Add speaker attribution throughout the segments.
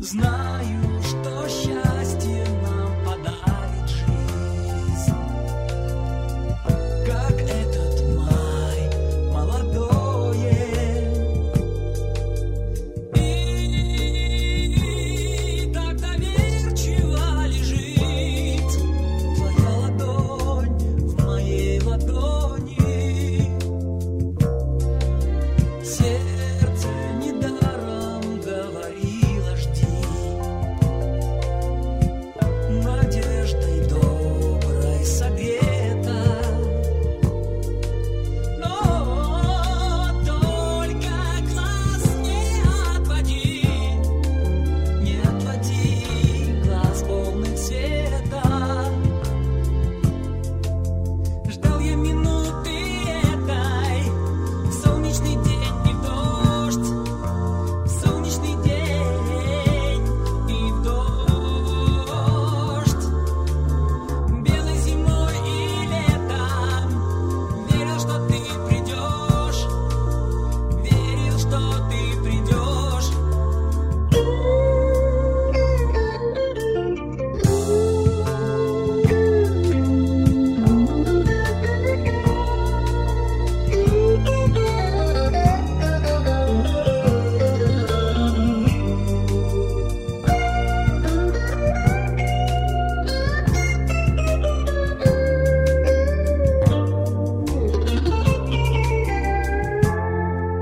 Speaker 1: Знаю, что счастье нам подарит жизнь, как этот май молодое. И так доверчиво лежит твоя ладонь в моей ладони. Сердце недаром говорило «жди». Надеждой доброй согрета, но только глаз не отводи глаз полных света. Ждал я минуты этой, в солнечный день и в дождь, в солнечный день и в дождь, белой зимой и летом. Верил, что ты придешь, верил, что ты придешь.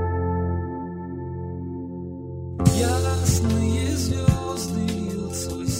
Speaker 1: Ясные звезды льют свой